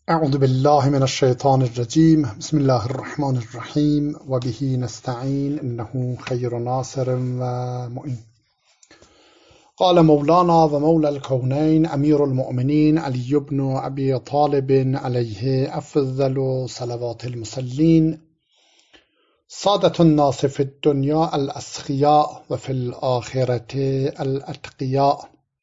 اعوذ بالله من الشیطان الرجیم بسم الله الرحمن الرحیم و به نستعین انه خیر ناصر و معین. قال مولانا و مولا الكونین امیر المؤمنین علی بن ابی طالب علیه افضل صلوات المصلین سادة الناس في الدنيا الأسخياء وفي الآخرة الأتقياء.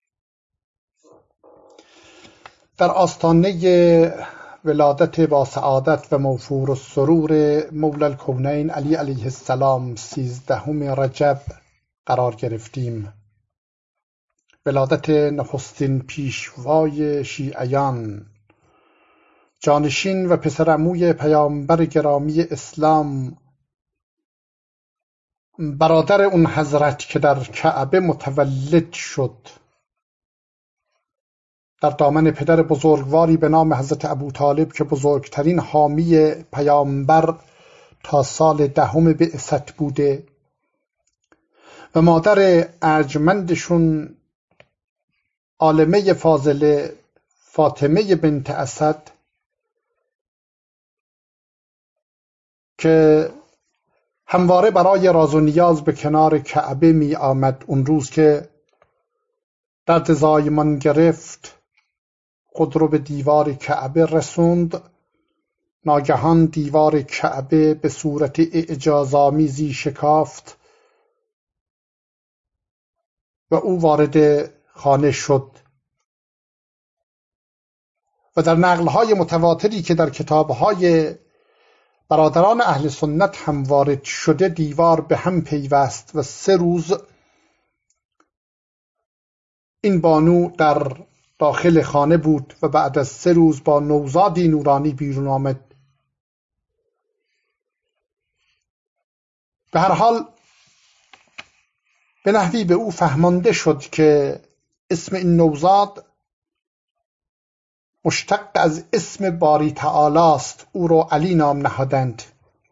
در آستانه ولادت با سعادت و موفور السرور مولا الکونین علی علیه السلام 13 رجب قرار گرفتیم. ولادت نخستین پیشوای شیعیان، جانشین و پسرعموی پیامبر گرامی اسلام، برادر اون حضرت که در کعبه متولد شد، در دامن پدر بزرگواری به نام حضرت ابوطالب که بزرگترین حامی پیامبر تا سال 10 بعثت بوده و مادر ارجمندشون عالمه فاضله فاطمه بنت اسد که همواره برای راز و نیاز به کنار کعبه می آمد. اون روز که درد زایمان گرفت خود رو به دیوار کعبه رسوند، ناگهان دیوار کعبه به صورت اعجازآمیزی شکافت و او وارد خانه شد و در نقل‌های متواتری که در کتاب‌های برادران اهل سنت هم وارد شده دیوار به هم پیوست و 3 روز این بانو در داخل خانه بود و بعد از 3 روز با نوزادی نورانی بیرون آمد. به هر حال به نحوی به او فهمانده شد که اسم این نوزاد مشتق از اسم باری تعالی است. او رو علی نام نهادند.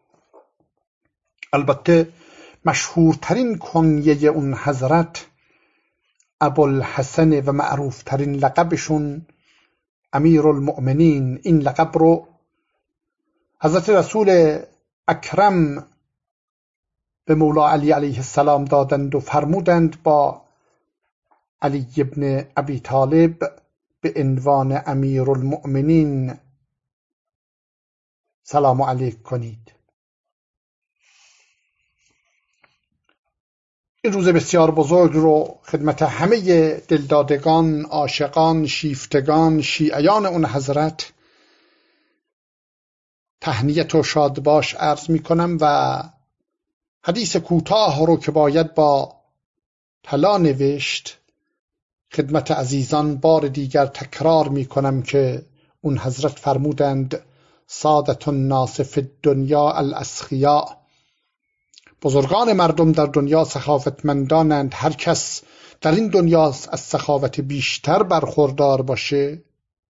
البته مشهورترین کنیه اون حضرت ابوالحسن و معروفترین لقبشون امیر المؤمنین. این لقب رو حضرت رسول اکرم به مولا علی علیه السلام دادند و فرمودند با علی ابن ابی طالب به عنوان امیر المؤمنین سلام علیک کنید. این روز بسیار بزرگ رو خدمت همه دلدادگان، عاشقان، شیفتگان، شیعیان اون حضرت تهنیت و شادباش عرض می کنم و حدیث کوتاه رو که باید با طلا نوشت خدمت عزیزان بار دیگر تکرار می کنم که اون حضرت فرمودند سادة الناس فی الدنیا الاسخیاء. بزرگان مردم در دنیا سخاوتمندانند. هر کس در این دنیا از سخاوت بیشتر برخوردار باشه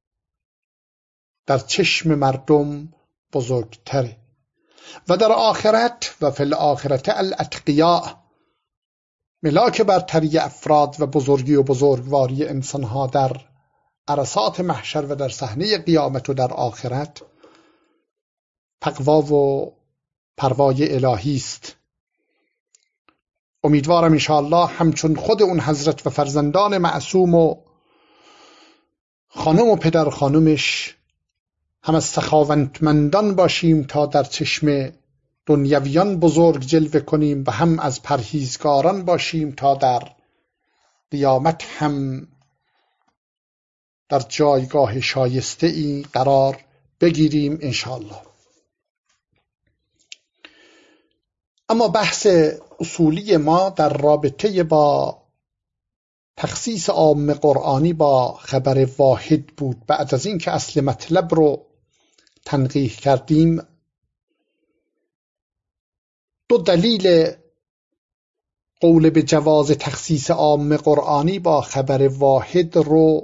در چشم مردم بزرگتره و در آخرت و فی الآخرت الاتقیاء، ملاک برتری افراد و بزرگی و بزرگواری انسانها در عرصات محشر و در صحنه قیامت و در آخرت تقوا و پروای الهی است. امیدوارم انشاءالله همچون خود اون حضرت و فرزندان معصوم و خانم و پدر خانمش هم از سخاوتمندان باشیم تا در چشم دنیویان بزرگ جلوه کنیم و هم از پرهیزگاران باشیم تا در قیامت هم در جایگاه شایسته ای قرار بگیریم انشاءالله. اما بحث اصولی ما در رابطه با تخصیص عام قرآنی با خبر واحد بود. بعد از این که اصل مطلب رو تنقیح کردیم 2 دلیل قول به جواز تخصیص عام قرآنی با خبر واحد رو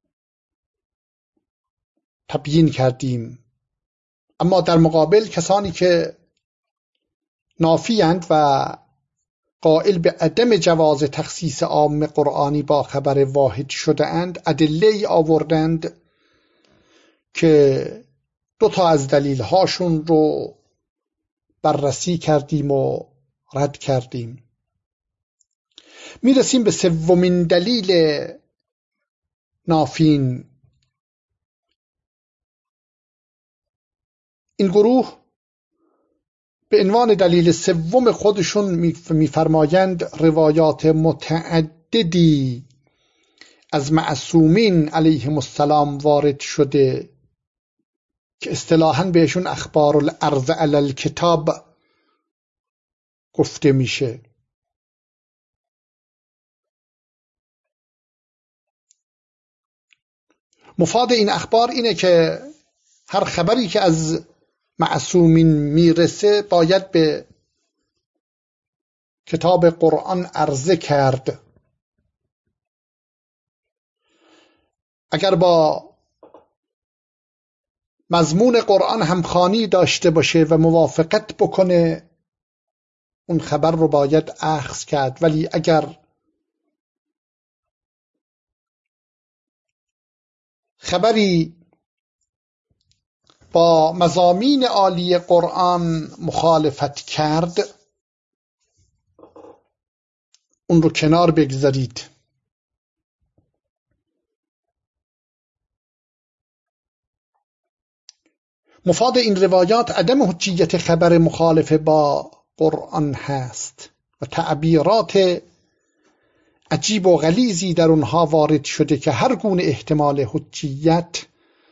تبیین کردیم. اما در مقابل کسانی که نافیند و قائل به عدم جواز تخصیص عام قرآنی با خبر واحد شده اند ادله آوردند که دو تا از دلیل‌هاشون رو بررسی کردیم و رد کردیم. میرسیم به سومین دلیل نافین. این گروه به عنوان دلیل سوم خودشون میفرمایند روایات متعددی از معصومین علیهم السلام وارد شده که اصطلاحاً بهشون اخبار الارض علی الکتاب گفته میشه. مفاد این اخبار اینه که هر خبری که از معصومین میرسه باید به کتاب قرآن عرضه کرد. اگر با مضمون قرآن همخوانی داشته باشه و موافقت بکنه اون خبر رو باید اخذ کرد، ولی اگر خبری با مضامین عالی قرآن مخالفت کرد اون رو کنار بگذارید. مفاد این روایات عدم حجیت خبر مخالف با قرآن هست و تعبیرات عجیب و غلیظی در اونها وارد شده که هر گونه احتمال حجیت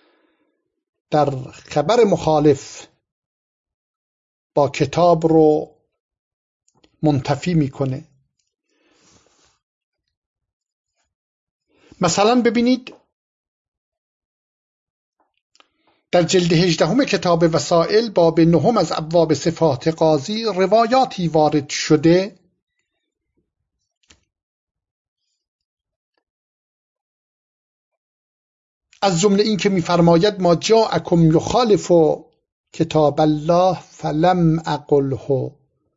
در خبر مخالف با کتاب رو منتفی میکنه. مثلا ببینید در جلد 18 کتاب وسائل باب 9 از ابواب صفات قاضی روایاتی وارد شده از جمله این که می‌فرماید ما جاءکم یخالف کتاب الله فلم اقله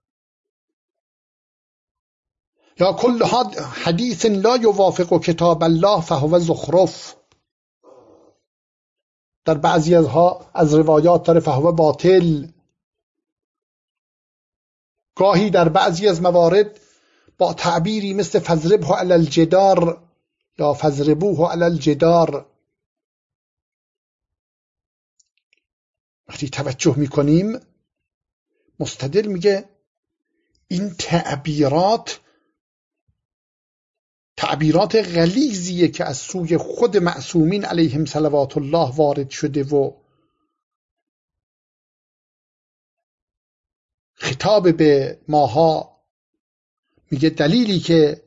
یا کل حدیث لا یوافق کتاب الله فهو زخرف. در بعضی از روایات داره فهو باطل. گاهی در بعضی از موارد با تعبیری مثل فضربه علی الجدار یا فضربوه علی الجدار وقتی توجه میکنیم مستدل میگه این تعبیرات غلیظیه که از سوی خود معصومین علیهم صلوات الله وارد شده و خطاب به ماها میگه دلیلی که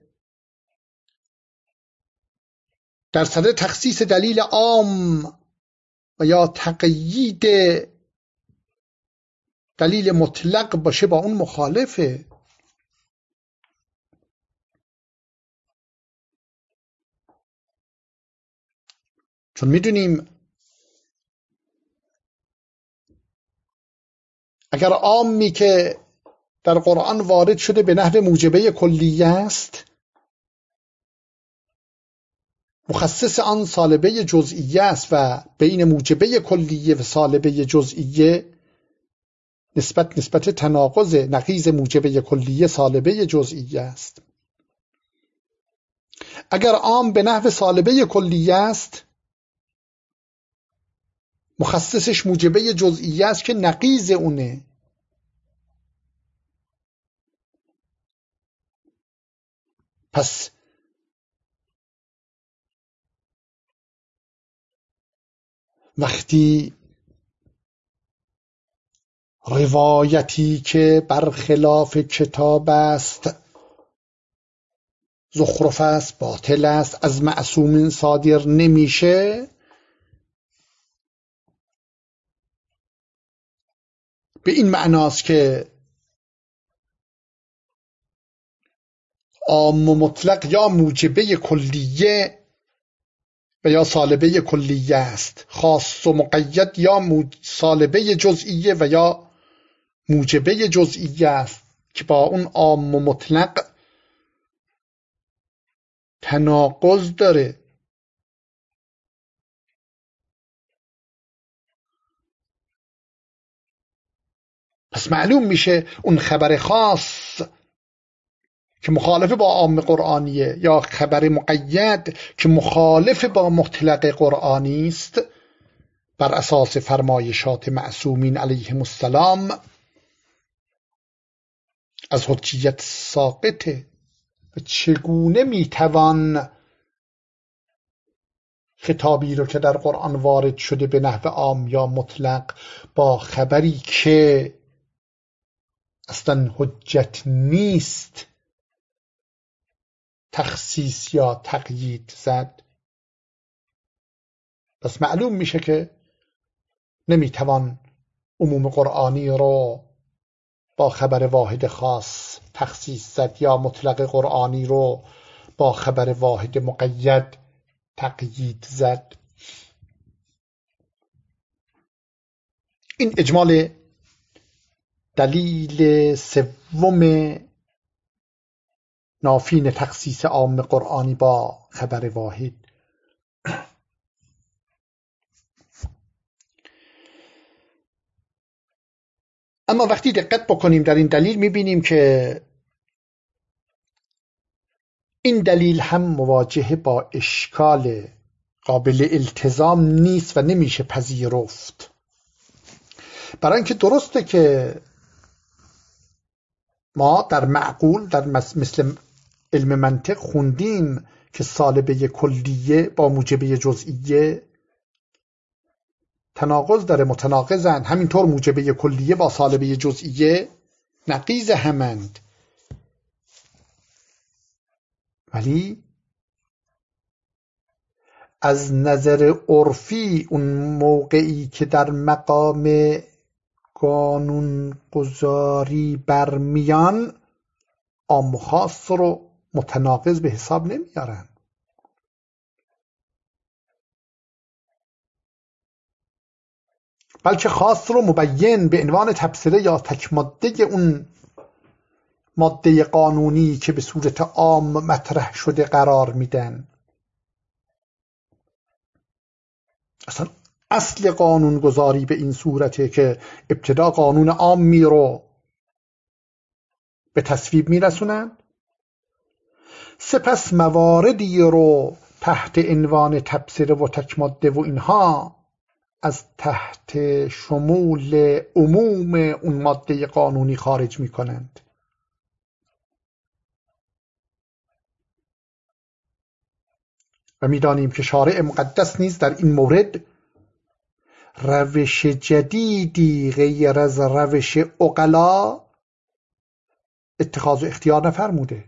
در صدر تخصیص دلیل عام و یا تقیید دلیل مطلق باشه با اون مخالفه. چون میدونیم اگر عامی که در قرآن وارد شده به نحو موجبه کلیه است، مخصص آن سالبه جزئیه است و بین موجبه کلیه و سالبه جزئیه نسبت تناقض، نقیض موجبه کلیه سالبه جزئیه است. اگر عام به نحو سالبه کلیه است، مخصصش موجبه جزئیه است که نقیض اونه. پس وقتی روایتی که برخلاف کتاب است، زخرف است، باطل است، از معصومین صادر نمیشه، به این معناست که عام و مطلق یا موجبه کلیه و یا سالبه کلیه است، خاص و مقید یا سالبه جزئیه و یا موجبه جزئیه است که با اون عام و مطلق تناقض داره. پس معلوم میشه اون خبر خاص که مخالف با عام قرآنیه یا خبر مقید که مخالف با مطلق قرآنی است، بر اساس فرمایشات معصومین علیهم السلام از حجیت ساقطه. و چگونه میتوان خطابی رو که در قرآن وارد شده به نحو عام یا مطلق با خبری که اصلا حجت نیست تخصیص یا تقیید زد؟ پس معلوم میشه که نمیتوان عموم قرآنی رو با خبر واحد خاص تخصیص زد یا مطلق قرآنی رو با خبر واحد مقید تقیید زد. این اجمال دلیل سوم نافین تخصیص عام قرآنی با خبر واحد. اما وقتی دقت بکنیم در این دلیل میبینیم که این دلیل هم مواجه با اشکال قابل التزام نیست و نمیشه پذیرفت. برای اینکه درسته که ما در معقول در مثل علم منطق خوندیم که سالبه کلیه با موجبه جزئیه تناقض داره، متناقضند. همینطور موجبه کلیه با سالبه جزئیه نقیض همند. ولی از نظر عرفی اون موقعی که در مقام قانون گذاری برمیان عام و خاص رو متناقض به حساب نمیارن. بلکه خاص رو مبین به عنوان تبصره یا تکماده اون ماده قانونی که به صورت عام مطرح شده قرار میدن. اصلا اصل قانون گذاری به این صورته که ابتدا قانون عامی رو به تصویب میرسونن، سپس مواردی رو تحت عنوان تبصره و تکماده و اینها از تحت شمول عموم اون ماده قانونی خارج میکنند. و میدانیم که شارع مقدس نیز در این مورد روش جدیدی غیر از روش عقلا اتخاذ و اختیار نفرموده.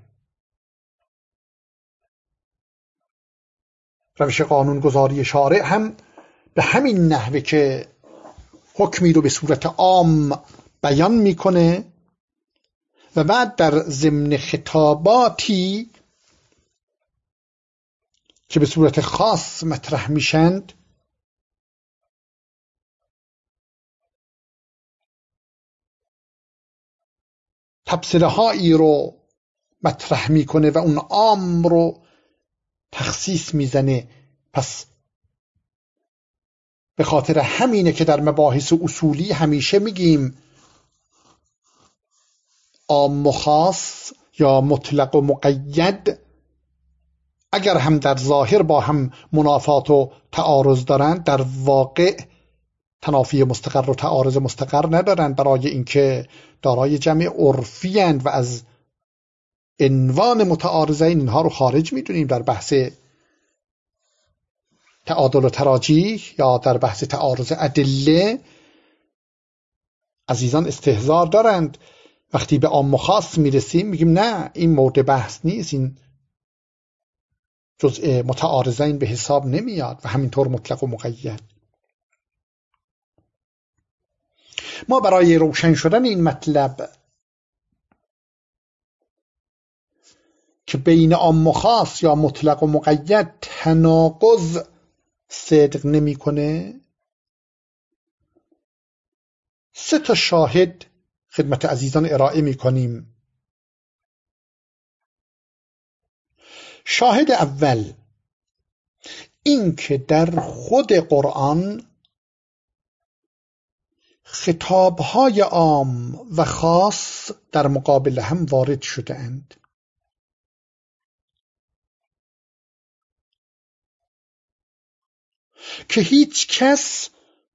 روش قانونگذاری شارع هم به همین نحوه که حکمی رو به صورت عام بیان میکنه و بعد در ضمن خطاباتی که به صورت خاص مطرح میشند تبصره هایی رو مطرح میکنه و اون عام رو تخصیص میزنه. پس به خاطر همینه که در مباحث اصولی همیشه میگیم عام و خاص یا مطلق و مقید اگر هم در ظاهر با هم منافات و تعارض دارند، در واقع تنافی مستقر و تعارض مستقر ندارند، برای اینکه دارای جمع عرفی اند و از عنوان متعارضین اینها رو خارج میدونیم. در بحث تعادل و تراجیح یا در بحث تعارض ادله عزیزان استحضار دارند. وقتی به عام و خاص میرسیم میگیم نه، این مورد بحث نیست، این جزء متعارضین به حساب نمیاد و همینطور مطلق و مقید. ما برای روشن شدن این مطلب که بین عام و خاص یا مطلق و مقید تناقض صدق نمیکنه 3 شاهد خدمت عزیزان ارائه میکنیم. شاهد اول این که در خود قرآن خطابهای عام و خاص در مقابل هم وارد شده اند. که هیچ کس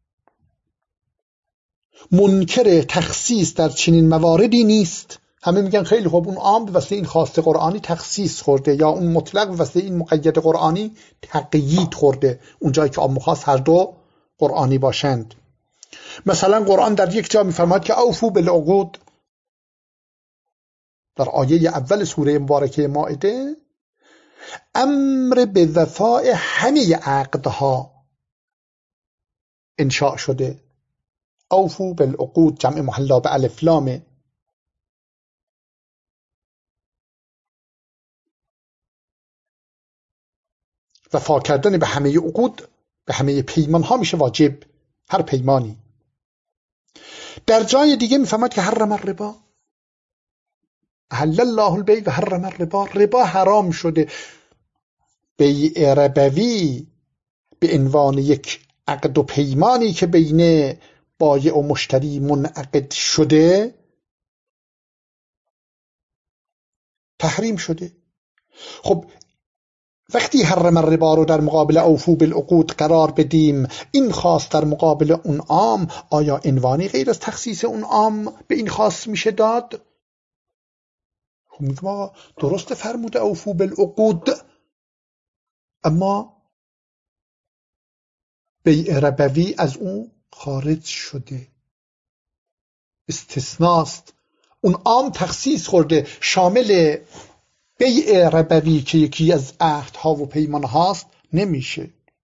منکر تخصیص در چنین مواردی نیست. همه میگن خیلی خوب، اون عام به واسه این خاص قرآنی تخصیص خورده، یا اون مطلق به واسه این مقید قرآنی تقیید خورده، اون جایی که عام و خاص هر دو قرآنی باشند. مثلا قرآن در یک جا میفرماید که اوفو بالعقود، در آیه اول سوره مبارکه مائده امر به وفای همه عقدها انشاء شده. اوفو بالعقود جمع محلا به الف لامه. وفا کردن به همه عقود، به همه پیمان ها میشه واجب، هر پیمانی. در جای دیگه میفهمد که حرم الربا، احل الله البیع و حرم الربا، ربا حرام شده. بیع ربوی به عنوان یک عقد و پیمانی که بین بایع و مشتری منعقد شده تحریم شده. خب وقتی حرم الربا رو در مقابل اوفو بالعقود قرار بدیم، این خاص در مقابل اون عام، آیا عنوانی غیر از تخصیص اون عام به این خاص میشه داد؟ خب میگم آقا درست فرموده اوفو بالعقود، اما بیع ربوی از اون خارج شده، استثناست. اون عام تخصیص خورده، شامل بیع ربوی که یکی از عهدها و پیمان هاست نمیشه.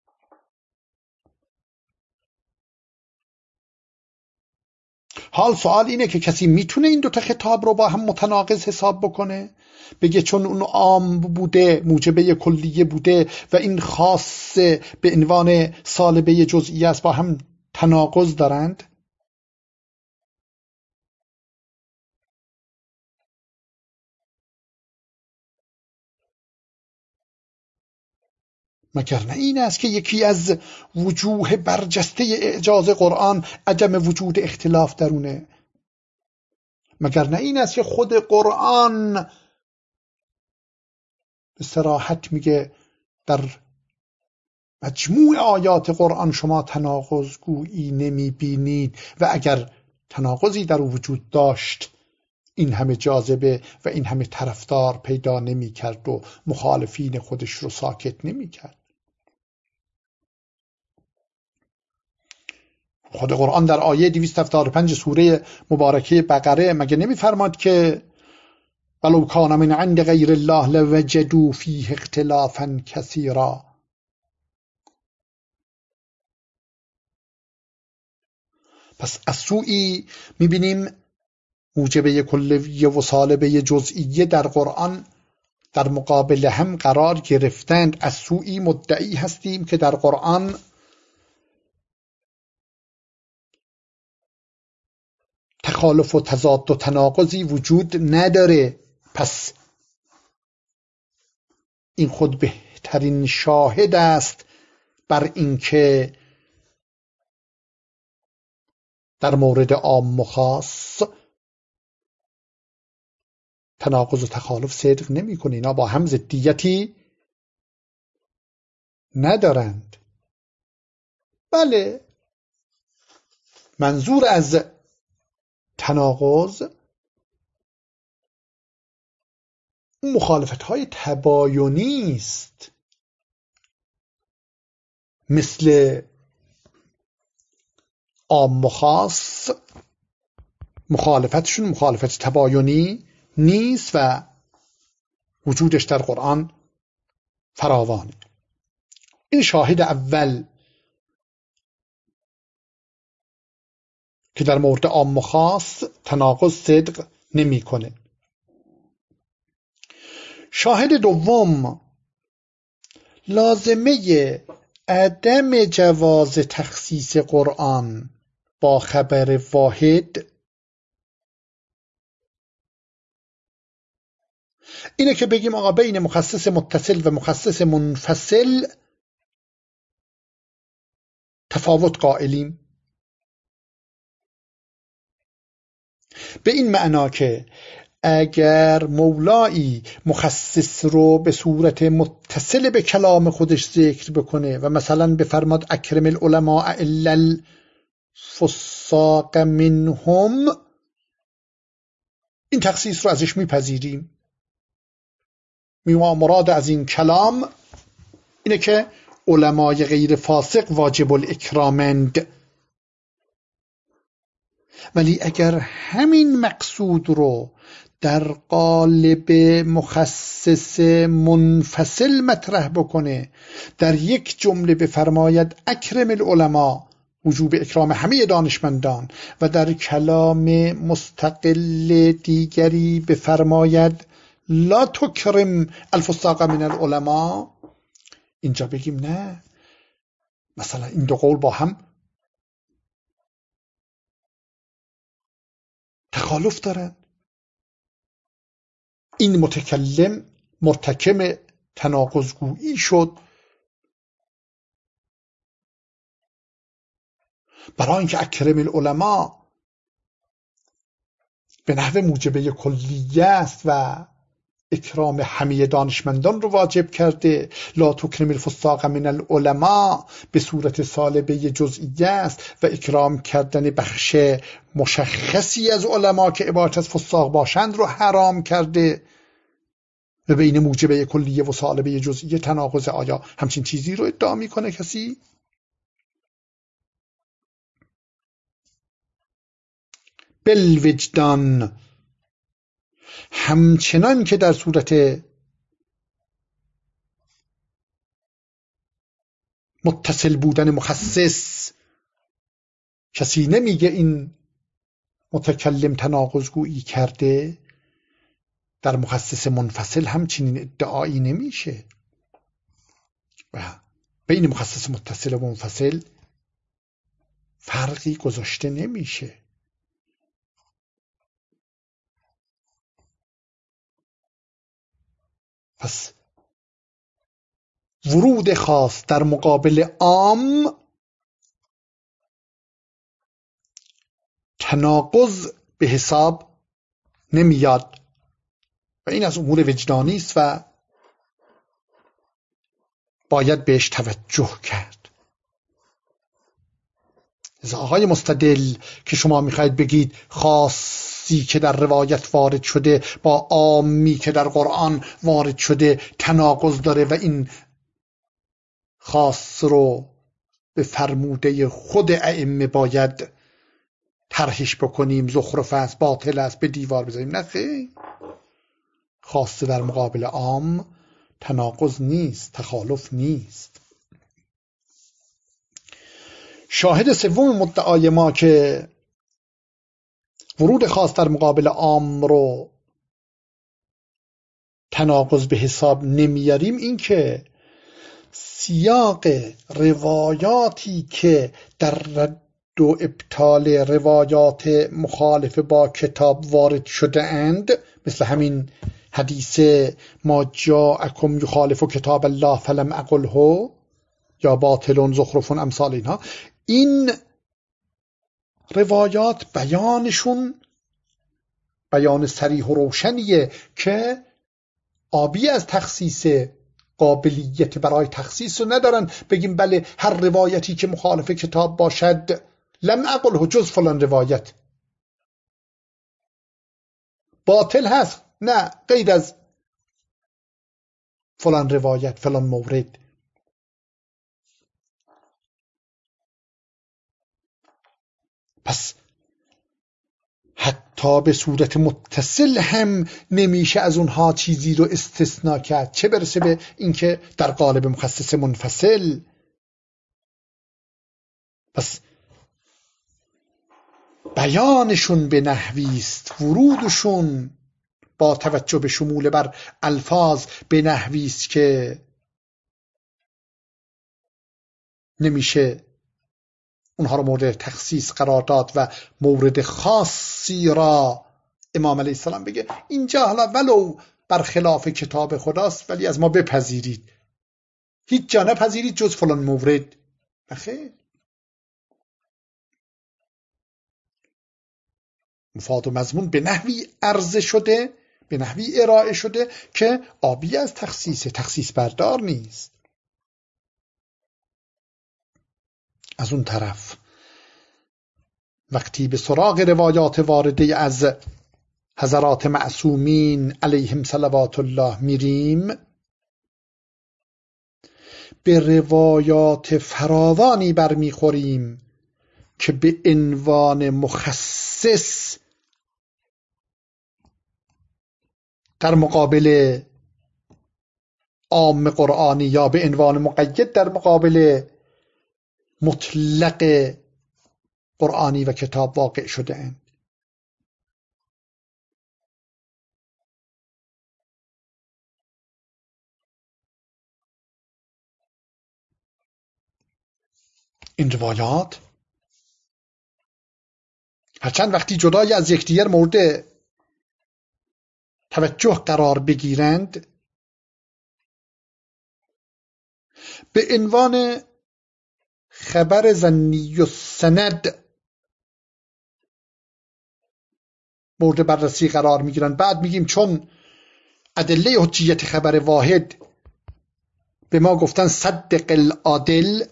حال سوال اینه که کسی میتونه این دوتا خطاب رو با هم متناقض حساب بکنه، بگه چون اون عام بوده موجبه کلیه بوده و این خاص به عنوان سالبه جزئی است، با هم تناقض دارند؟ مگر نه این است که یکی از وجوه برجسته اعجاز قرآن عدم وجود اختلاف درونه؟ مگر نه این است که خود قرآن به صراحت میگه در مجموع آیات قرآن شما تناقض گویی نمی بینید، و اگر تناقضی در وجود داشت این همه جاذبه و این همه طرفدار پیدا نمی کرد و مخالفین خودش رو ساکت نمی کرد. خود قرآن در آیه 275 سوره مبارکه بقره مگه نمی فرماد که ولو کان من عند غیر الله لوجدوا فیه اختلافا کثیرا؟ پس از سوی میبینیم موجبه کلیه و سالبه جزئیه در قرآن در مقابل هم قرار گرفتند. از سوی مدعی هستیم که در قرآن تخالف و تضاد و تناقضی وجود نداره. پس این خود بهترین شاهد است بر اینکه در مورد عام و خاص تناقض و تخالف صدق نمی کنه. اینا با هم ضدیتی ندارند. بله، منظور از تناقض مخالفت های تباینی است، مثل عام و خاص مخالفتشون مخالفت تباینی نیست و وجودش در قرآن فراوانه. این شاهد اول که در مورد عام و خاص تناقض صدق نمی کنه. شاهد دوم، لازمه عدم جواز تخصیص قرآن با خبر واحد اینه که بگیم آقا بین مخصص متصل و مخصص منفصل تفاوت قائلیم. به این معنا که اگر مولایی مخصص رو به صورت متصل به کلام خودش ذکر بکنه و مثلا بفرماد اکرم العلماء الا الفساق منهم، این تخصیص رو ازش میپذیریم. مراد از این کلام اینه که علمای غیر فاسق واجب الاکرامند. ولی اگر همین مقصود رو در قالب مخصص منفصل مطرح بکنه، در یک جمله بفرماید اکرم العلماء، وجوب اکرام همه دانشمندان، و در کلام مستقل دیگری بفرماید لا تکرم الفساق من العلماء، اینجا بگیم نه، مثلا این دو قول با هم تخالف دارن. این متکلم مرتکب تناقض‌گویی شد، برای اینکه اکرم العلماء به نحو موجبه کلیه است و اکرام همه دانشمندان رو واجب کرده. لا تکرم الفساق من العلماء به صورت سالبه جزئیه است و اکرام کردن بخش مشخصی از علما که عبارت از فساق باشند رو حرام کرده. و بین موجبه کلیه و سالبه جزئیه تناقض، آیا همچین چیزی رو ادعا میکنه کسی؟ بالوجدان، همچنان که در صورت متصل بودن مخصص کسی نمیگه این متکلم تناقض‌گویی کرده، در مخصص منفصل همچنین ادعایی نمیشه و بین مخصص متصل و منفصل فرقی گذاشته نمیشه. پس ورود خاص در مقابل عام تناقض به حساب نمیاد و این از امور وجدانی است و باید بهش توجه کرد. از آقای مستدل که شما میخواید بگید خاصی که در روایت وارد شده با عامی که در قرآن وارد شده تناقض داره و این خاص رو به فرموده خود ائمه باید طرحش بکنیم، زخرف است، باطل است، به دیوار بزنیم. نه خیر، خاص در مقابل عام تناقض نیست، تخالف نیست. شاهد سوم مدعای ما که ورود خاص در مقابل عام رو تناقض به حساب نمیاریم این که سیاق روایاتی که در رد و ابطال روایات مخالف با کتاب وارد شده اند، مثل همین حدیث ما جاءکم یخالف کتاب الله فلم اقله یا باطل زخرف امثال اینها، این روایات بیانشون بیان صریح و روشنیه که آبی از تخصیص، قابلیت برای تخصیص رو ندارن بگیم بله هر روایتی که مخالف کتاب باشد لم اقله جز فلان روایت باطل هست، نه غیر از فلان روایت فلان مورد. پس حتی به صورت متصل هم نمیشه از اونها چیزی رو استثناء کرد، چه برسه به اینکه در قالب مخصص منفصل. پس بیانشون به نحویست، ورودشون با توجه به شمول بر الفاظ به نحویست که نمیشه اونها رو مورد تخصیص قرار داد و مورد خاصی را امام علیه السلام بگه اینجا حالا ولو برخلاف کتاب خداست ولی از ما بپذیرید، هیچ جا نپذیرید جز فلان مورد. بخیر، مفاد و مضمون به نحوی عرضه شده، به نحوی ارائه شده که آبی از تخصیص بردار نیست. از اون طرف وقتی به سراغ روایات وارده از حضرات معصومین علیهم صلوات الله میریم، به روایات فراوانی برمیخوریم که به عنوان مخصص در مقابل عام قرآنی یا به عنوان مقید در مقابل مطلق قرآنی و کتاب واقع شده اند. این روایات هرچند وقتی جدای از یکدیگر مورد توجه قرار بگیرند، به عنوان خبر ظنی و سند مورد بررسی قرار میگیرند. بعد میگیم چون ادله حجیت خبر واحد به ما گفتن صدق العادل،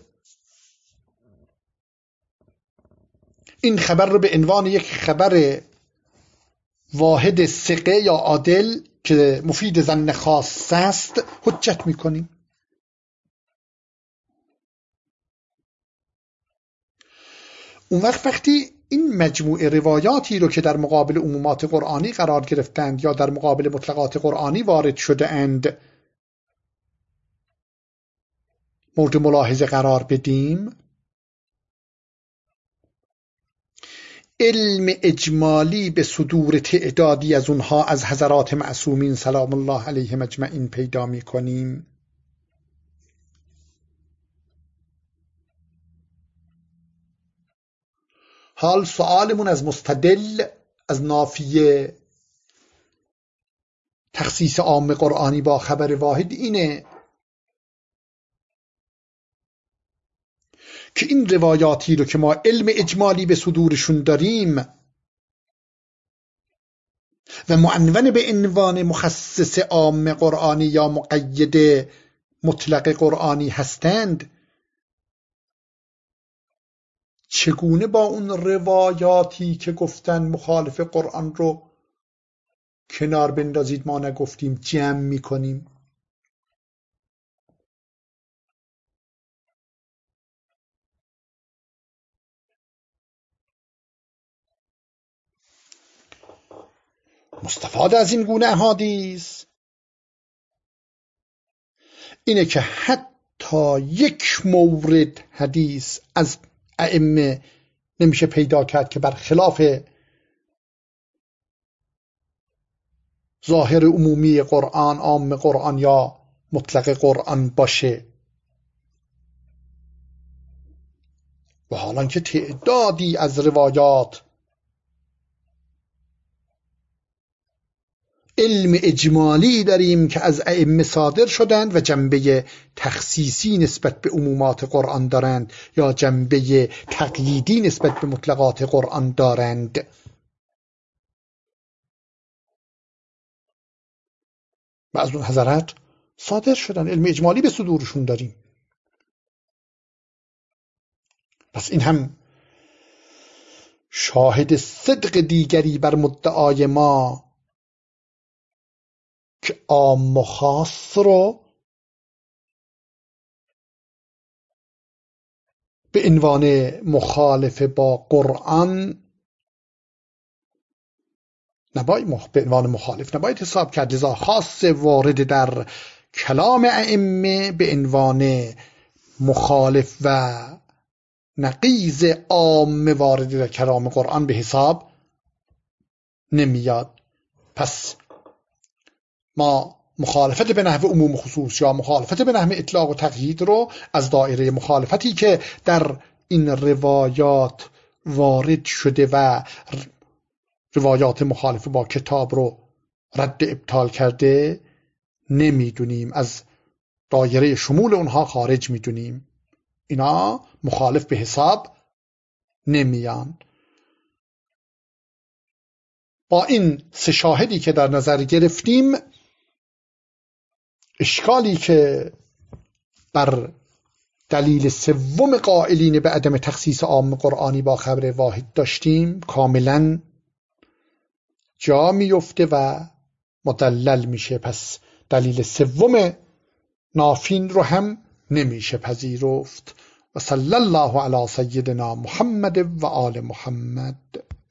این خبر رو به عنوان یک خبر واحد ثقه یا عادل که مفید ظن خاص است حجت میکنیم. اون وقتی این مجموعه روایاتی رو که در مقابل عمومات قرآنی قرار گرفتند یا در مقابل مطلقات قرآنی وارد شده اند مورد ملاحظه قرار بدیم، علم اجمالی به صدور تعدادی از اونها از حضرات معصومین سلام الله علیهم اجمعین پیدا می کنیم. حال سؤالمون از مستدل از نافیه تخصیص عام قرآنی با خبر واحد اینه که این روایاتی رو که ما علم اجمالی به صدورشون داریم و معنون به عنوان مخصص عام قرآنی یا مقید مطلق قرآنی هستند، چگونه با اون روایاتی که گفتن مخالف قرآن رو کنار بندازید ما نگفتیم جمع میکنیم؟ مستفاد از این گونه احادیث اینه که حتی یک مورد حدیث از ائمه نمیشه پیدا کرد که برخلاف ظاهر عمومی قرآن، عام قرآن یا مطلق قرآن باشه، و حالا که تعدادی از روایات علم اجمالی داریم که از ائمه صادر شدند و جنبه تخصیصی نسبت به عمومات قرآن دارند یا جنبه تقییدی نسبت به مطلقات قرآن دارند. و از اون حضرات صادر شدن، علم اجمالی به صدورشون داریم. پس این هم شاهد صدق دیگری بر مدعای ما که عام و خاص رو به عنوان مخالف با قرآن به عنوان مخالف نباید حساب کرد. لذا خاص وارد در کلام ائمه به عنوان مخالف و نقیض عام وارد در کلام قرآن به حساب نمیاد. پس ما مخالفت به نحو عموم خصوص یا مخالفت به نحو اطلاق و تقیید رو از دایره مخالفتی که در این روایات وارد شده و روایات مخالف با کتاب رو رد ابطال کرده نمیدونیم، از دایره شمول اونها خارج میدونیم. اینا مخالف به حساب نمیان. با این 3 شاهدی که در نظر گرفتیم، اشکالی که بر دلیل سوم قائلین به عدم تخصیص عام قرآنی با خبر واحد داشتیم کاملا جا میفته و مدلل میشه. پس دلیل سوم نافین رو هم نمیشه پذیرفت. و صلی الله علی سیدنا محمد و آل محمد.